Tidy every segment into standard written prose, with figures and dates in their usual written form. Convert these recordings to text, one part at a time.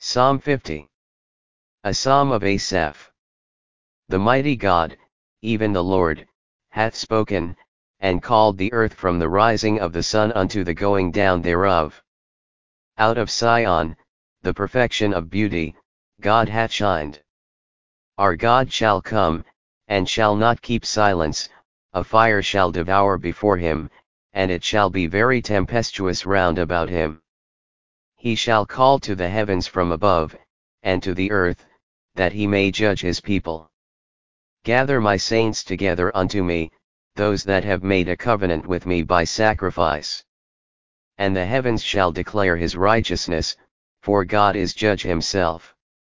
Psalm 50. A Psalm of Asaph. The mighty God, even the Lord, hath spoken, and called the earth from the rising of the sun unto the going down thereof. Out of Sion, the perfection of beauty, God hath shined. Our God shall come, and shall not keep silence, a fire shall devour before him, and it shall be very tempestuous round about him. He shall call to the heavens from above, and to the earth, that he may judge his people. Gather my saints together unto me, those that have made a covenant with me by sacrifice. And the heavens shall declare his righteousness, for God is judge himself.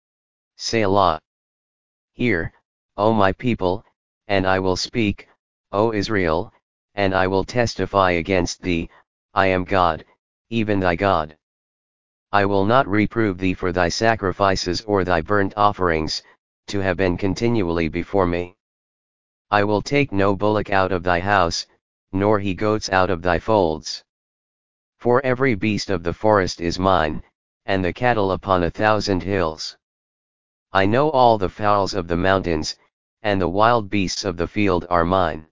Selah. Hear, O my people, and I will speak, O Israel, and I will testify against thee, I am God, even thy God. I will not reprove thee for thy sacrifices or thy burnt offerings, to have been continually before me. I will take no bullock out of thy house, nor he goats out of thy folds. For every beast of the forest is mine, and the cattle upon 1,000 hills. I know all the fowls of the mountains, and the wild beasts of the field are mine.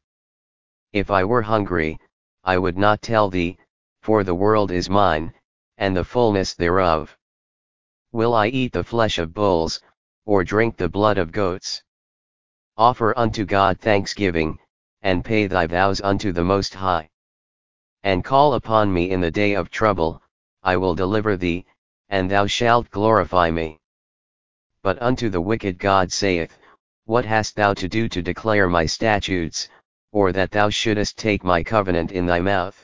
If I were hungry, I would not tell thee, for the world is mine, and the fullness thereof. Will I eat the flesh of bulls, or drink the blood of goats? Offer unto God thanksgiving, and pay thy vows unto the Most High. And call upon me in the day of trouble, I will deliver thee, and thou shalt glorify me. But unto the wicked God saith, What hast thou to do to declare my statutes, or that thou shouldest take my covenant in thy mouth?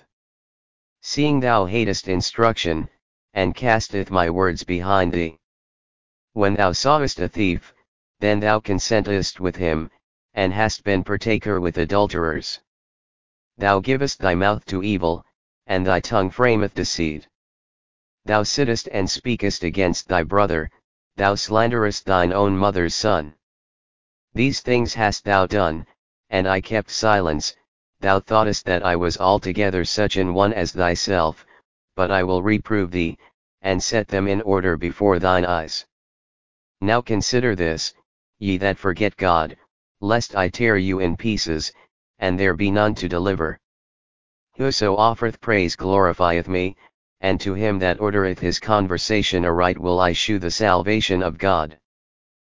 Seeing thou hatest instruction, and casteth my words behind thee. When thou sawest a thief, then thou consentest with him, and hast been partaker with adulterers. Thou givest thy mouth to evil, and thy tongue frameth deceit. Thou sittest and speakest against thy brother, thou slanderest thine own mother's son. These things hast thou done, and I kept silence. Thou thoughtest that I was altogether such an one as thyself, but I will reprove thee, and set them in order before thine eyes. Now consider this, ye that forget God, lest I tear you in pieces, and there be none to deliver. Whoso offereth praise glorifieth me, and to him that ordereth his conversation aright will I shew the salvation of God.